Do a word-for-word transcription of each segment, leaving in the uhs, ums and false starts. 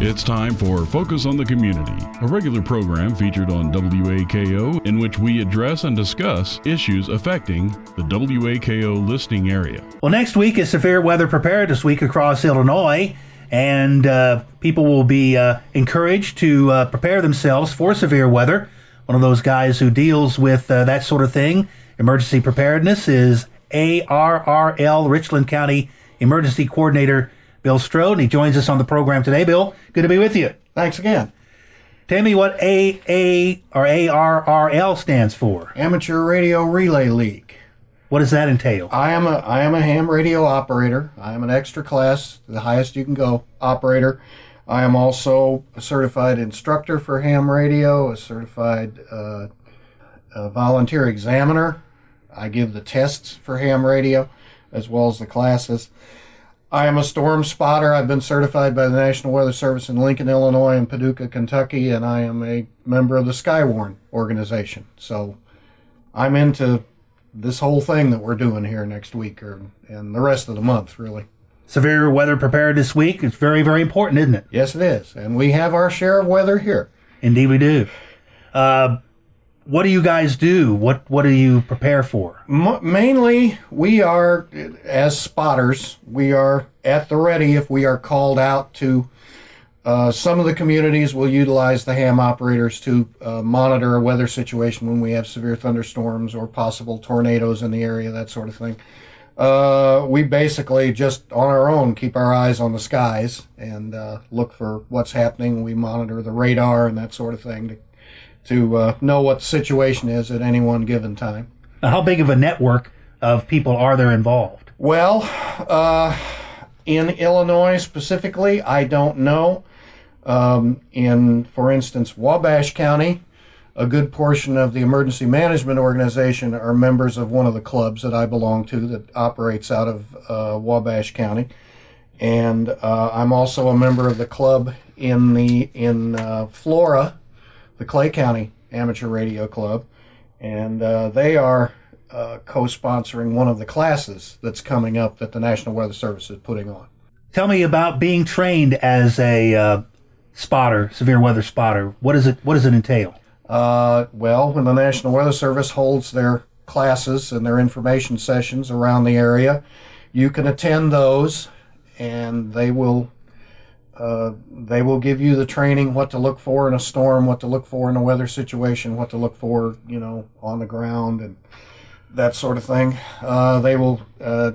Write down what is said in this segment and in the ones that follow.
It's time for Focus on the Community, a regular program featured on W A K O in which we address and discuss issues affecting the W A K O listening area. Well, next week is Severe Weather Preparedness Week across Illinois, and uh, people will be uh, encouraged to uh, prepare themselves for severe weather. One of those guys who deals with uh, that sort of thing, emergency preparedness, is A R R L Richland County Emergency Coordinator Bill Strode, and he joins us on the program today. Bill, good to be with you. Thanks again. Tell me what A A or A R R L stands for. Amateur Radio Relay League. What does that entail? I am a I am a ham radio operator. I am an extra class, the highest you can go, operator. I am also a certified instructor for ham radio, a certified uh, a volunteer examiner. I give the tests for ham radio as well as the classes. I am a storm spotter. I've been certified by the National Weather Service in Lincoln, Illinois, and Paducah, Kentucky, and I am a member of the Skywarn organization. So I'm into this whole thing that we're doing here next week, or and the rest of the month, really. Severe Weather Preparedness Week. It's very, very important, isn't it? Yes, it is. And we have our share of weather here. Indeed we do. Uh, what do you guys do? What What do you prepare for? M- mainly, we are, as spotters, we are at the ready if we are called out to. Uh, some of the communities will utilize the ham operators to uh, monitor a weather situation when we have severe thunderstorms or possible tornadoes in the area, that sort of thing. Uh, we basically just on our own keep our eyes on the skies and uh, look for what's happening. We monitor the radar and that sort of thing to to uh, know what the situation is at any one given time. Now, how big of a network of people are there involved? Well, uh, in Illinois specifically, I don't know. Um, in, for instance, Wabash County, a good portion of the emergency management organization are members of one of the clubs that I belong to that operates out of uh, Wabash County. And uh, I'm also a member of the club in the in uh, Flora, the Clay County Amateur Radio Club, and uh, they are uh, co-sponsoring one of the classes that's coming up that the National Weather Service is putting on. Tell me about being trained as a uh, spotter, severe weather spotter. What is it? What does it entail? Uh, well, when the National Weather Service holds their classes and their information sessions around the area, you can attend those, and they will uh, they will give you the training, what to look for in a storm, what to look for in a weather situation, what to look for, you know, on the ground and that sort of thing. Uh, they will. Uh,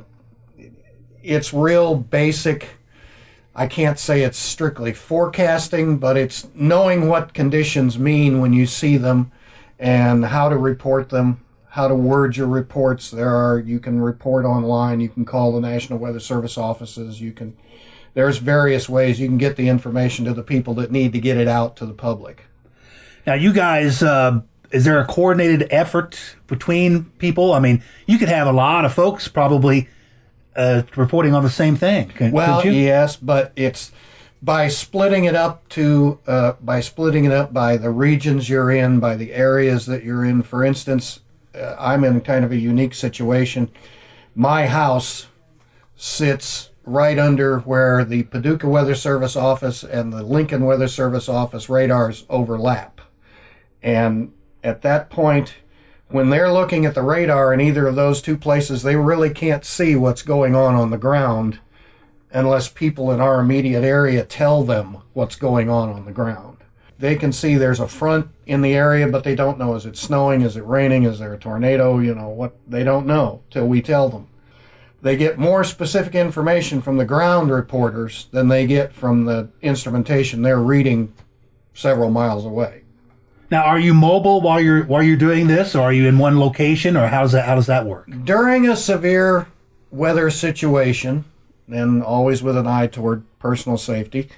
it's real basic. I can't say it's strictly forecasting, but it's knowing what conditions mean when you see them and how to report them, how to word your reports. There are, you can report online, you can call the National Weather Service offices, you can, there's various ways you can get the information to the people that need to get it out to the public. Now, you guys, uh, is there a coordinated effort between people? I mean, you could have a lot of folks probably Uh, reporting on the same thing. Could, well, could you? yes, but it's by splitting it up to uh, by splitting it up by the regions you're in, by the areas that you're in. For instance, uh, I'm in kind of a unique situation. My house sits right under where the Paducah Weather Service office and the Lincoln Weather Service office radars overlap, and at that point, when they're looking at the radar in either of those two places, they really can't see what's going on on the ground unless people in our immediate area tell them what's going on on the ground. They can see there's a front in the area, but they don't know, is it snowing, is it raining, is there a tornado, you know, what, they don't know till we tell them. They get more specific information from the ground reporters than they get from the instrumentation they're reading several miles away. Now, are you mobile while you're while you're doing this, or are you in one location, or how does that how does that work? During a severe weather situation, and always with an eye toward personal safety,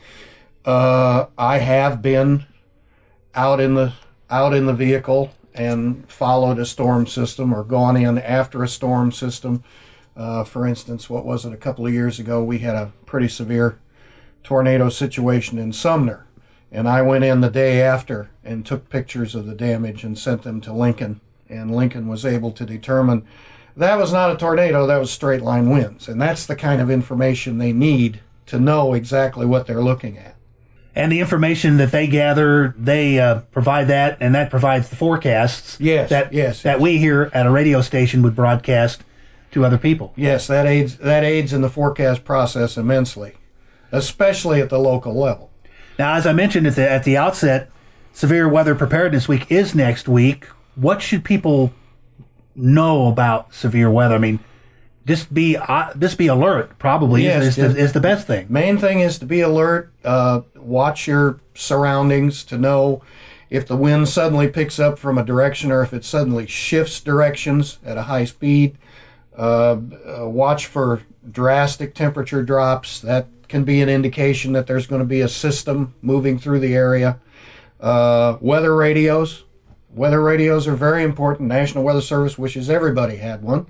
uh, I have been out in the out in the vehicle and followed a storm system or gone in after a storm system. Uh, for instance, what was it? A couple of years ago, we had a pretty severe tornado situation in Sumner. And I went in the day after and took pictures of the damage and sent them to Lincoln. And Lincoln was able to determine that was not a tornado, that was straight line winds. And that's the kind of information they need to know exactly what they're looking at. And the information that they gather, they uh, provide that, and that provides the forecasts Yes, that, yes, that yes. we here at a radio station would broadcast to other people. Yes, that aids that aids in the forecast process immensely, especially at the local level. Now, as I mentioned at the, at the outset, Severe Weather Preparedness Week is next week. What should people know about severe weather? I mean, just be uh, just be alert, probably, Yes, is, is, the, is the best thing. Main thing is to be alert, uh, watch your surroundings to know if the wind suddenly picks up from a direction or if it suddenly shifts directions at a high speed. Uh, uh, watch for drastic temperature drops. That can be an indication that there's going to be a system moving through the area. Uh, weather radios. Weather radios are very important. National Weather Service wishes everybody had one.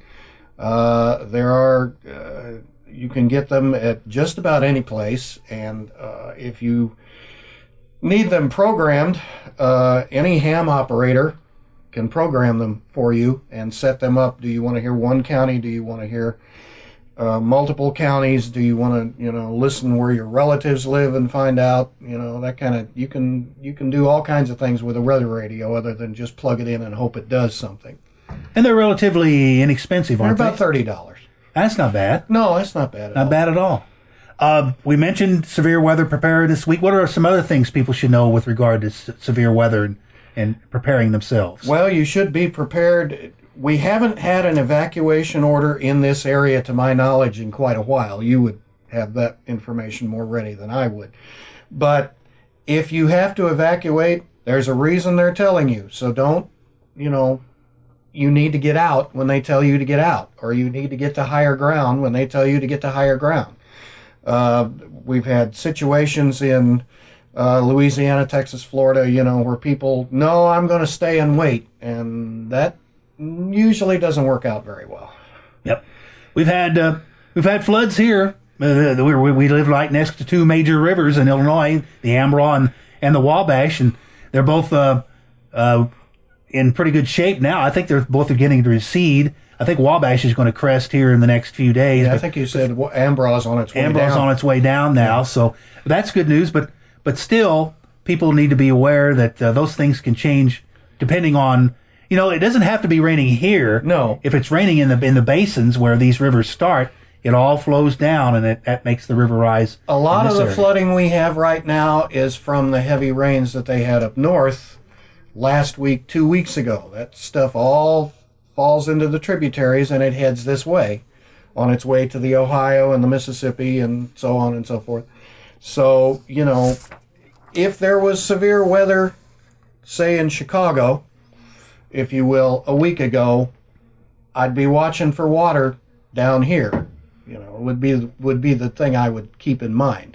Uh, there are, uh, you can get them at just about any place, and uh, if you need them programmed, uh, any ham operator can program them for you and set them up. Do you want to hear one county? Do you want to hear uh, multiple counties? Do you want to, you know, listen where your relatives live and find out, you know, that kind of, you can, you can do all kinds of things with a weather radio other than just plug it in and hope it does something. And they're relatively inexpensive, They're aren't about they? thirty dollars. That's not bad. No, that's not bad at Not all. bad at all. Uh, we mentioned severe weather preparedness week. What are some other things people should know with regard to s- severe weather and, and preparing themselves? Well, you should be prepared. We haven't had an evacuation order in this area, to my knowledge, in quite a while. You would have that information more ready than I would. But if you have to evacuate, there's a reason they're telling you. So don't, you know, you need to get out when they tell you to get out, or you need to get to higher ground when they tell you to get to higher ground. Uh, we've had situations in uh, Louisiana, Texas, Florida, you know, where people, no, I'm going to stay and wait. And that usually doesn't work out very well. Yep. We've had uh, we've had floods here. Uh, we, we live right next to two major rivers in Illinois, the Ambra and, and the Wabash, and they're both uh, uh, in pretty good shape now. I think they're both beginning to recede. I think Wabash is going to crest here in the next few days. Yeah, I but think you said Ambra's on its way Ambra's down. on its way down now, so that's good news. But but still, people need to be aware that uh, those things can change depending on, you know, it doesn't have to be raining here. No. If it's raining in the in the basins where these rivers start, it all flows down, and it, that makes the river rise. A lot in of this the area. flooding we have right now is from the heavy rains that they had up north last week, two weeks ago. That stuff all falls into the tributaries and it heads this way, on its way to the Ohio and the Mississippi and so on and so forth. So, you know, if there was severe weather, say in Chicago, if you will, a week ago, I'd be watching for water down here. You know, it would be would be the thing I would keep in mind.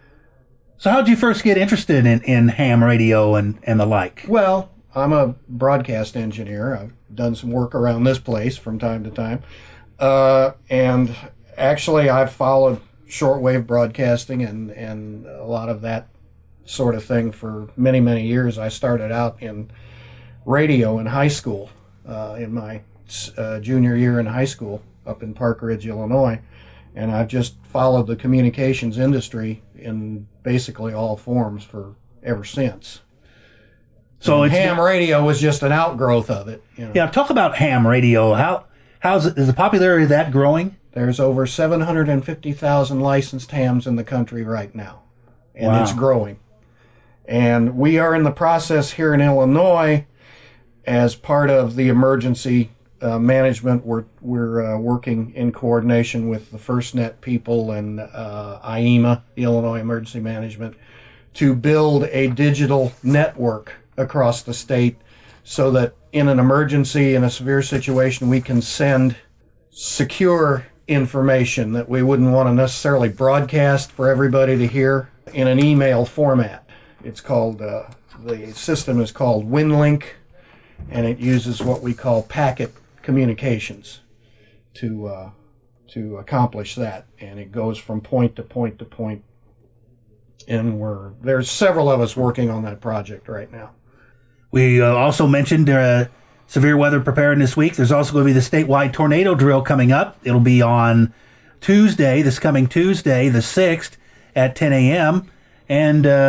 So how did you first get interested in, in ham radio and, and the like? Well, I'm a broadcast engineer. I've done some work around this place from time to time. Uh, and actually, I've followed shortwave broadcasting and, and a lot of that sort of thing for many, many years. I started out in radio in high school, uh, in my uh, junior year in high school up in Park Ridge, Illinois. And I've just followed the communications industry in basically all forms for ever since. So And it's ham radio was just an outgrowth of it. You know. yeah. Talk about ham radio. How how's it, is the popularity of that growing? There's over seven hundred fifty thousand licensed hams in the country right now, and Wow. it's growing. And we are in the process here in Illinois, as part of the emergency uh, management. We're we're uh, working in coordination with the FirstNet people and uh, I E M A, the Illinois Emergency Management, to build a digital network across the state, so that in an emergency, in a severe situation, we can send secure information that we wouldn't want to necessarily broadcast for everybody to hear in an email format. It's called, uh, the system is called WinLink, and it uses what we call packet communications to uh, to accomplish that. And it goes from point to point to point. And we're there's several of us working on that project right now. We uh, also mentioned uh, severe weather preparedness week. There's also going to be the statewide tornado drill coming up. It'll be on Tuesday, this coming Tuesday, the sixth, at ten a.m. And uh,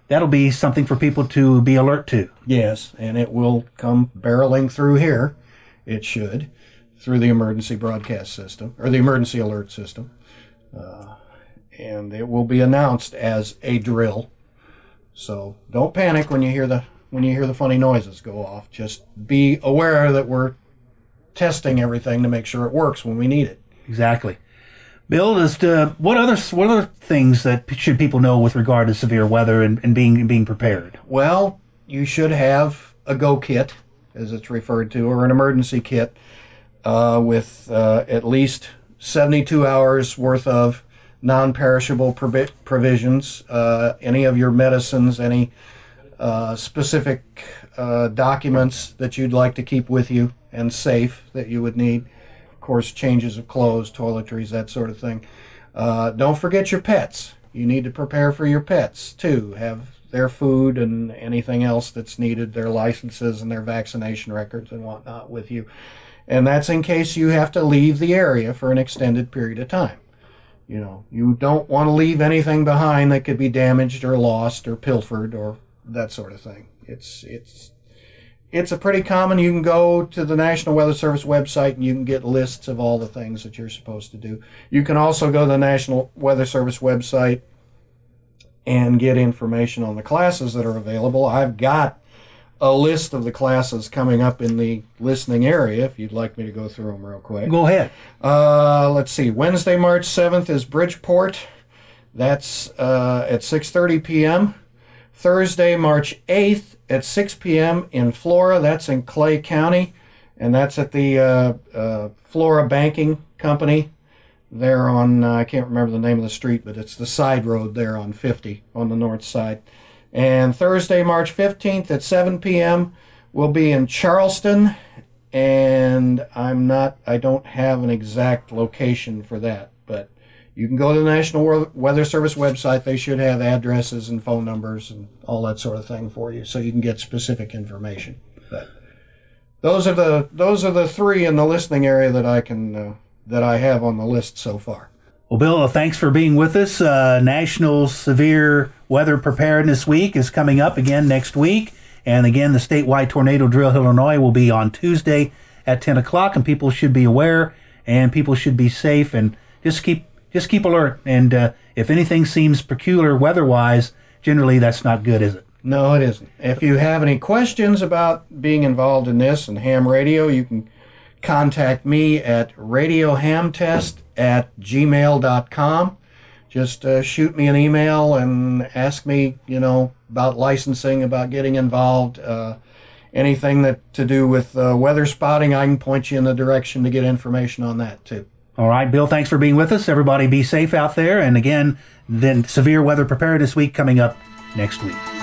that'll be something for people to be alert to. Yes, and it will come barreling through here. It should, through the emergency broadcast system, or the emergency alert system. Uh, and it will be announced as a drill. So don't panic when you hear the when you hear the funny noises go off. Just be aware that we're testing everything to make sure it works when we need it. Exactly. Bill, as to what other what other things that should people know with regard to severe weather and, and being being prepared? Well, you should have a go kit, as it's referred to, or an emergency kit uh, with uh, at least seventy-two hours worth of non-perishable provi- provisions, uh, any of your medicines, any uh, specific uh, documents that you'd like to keep with you and safe that you would need. Of course, changes of clothes, toiletries, that sort of thing. Uh, don't forget your pets. You need to prepare for your pets, too. Have their food and anything else that's needed, their licenses and their vaccination records and whatnot with you. And that's in case you have to leave the area for an extended period of time. You know, you don't want to leave anything behind that could be damaged or lost or pilfered or that sort of thing. It's it's it's a pretty common. You can go to the National Weather Service website and you can get lists of all the things that you're supposed to do. You can also go to the National Weather Service website and get information on the classes that are available. I've got a list of the classes coming up in the listening area, if you'd like me to go through them real quick. Go ahead. Uh, let's see. Wednesday, March seventh is Bridgeport. That's uh, at six thirty p.m. Thursday, March eighth at six p.m. in Flora. That's in Clay County. And that's at the uh, uh, Flora Banking Company. There on, uh, I can't remember the name of the street, but it's the side road there on fifty on the north side. And Thursday, March fifteenth at seven p.m. will be in Charleston, and I'm not, I don't have an exact location for that, but you can go to the National Weather Service website. They should have addresses and phone numbers and all that sort of thing for you, so you can get specific information. But those are the those are the three in the listening area that I can uh, that I have on the list so far. Well, Bill, thanks for being with us. Uh, National Severe Weather Preparedness Week is coming up again next week. And again, the statewide tornado drill in Illinois will be on Tuesday at ten o'clock. And people should be aware and people should be safe and just keep just keep alert. And uh, if anything seems peculiar weather-wise, generally that's not good, is it? No, it isn't. If you have any questions about being involved in this and ham radio, you can contact me at radiohamtest at gmail dot com. Just uh, shoot me an email and ask me, you know, about licensing, about getting involved, uh, anything that to do with uh, weather spotting. I can point you in the direction to get information on that too. All right, Bill, thanks for being with us. Everybody be safe out there. And again, then Severe Weather Preparedness Week coming up next week.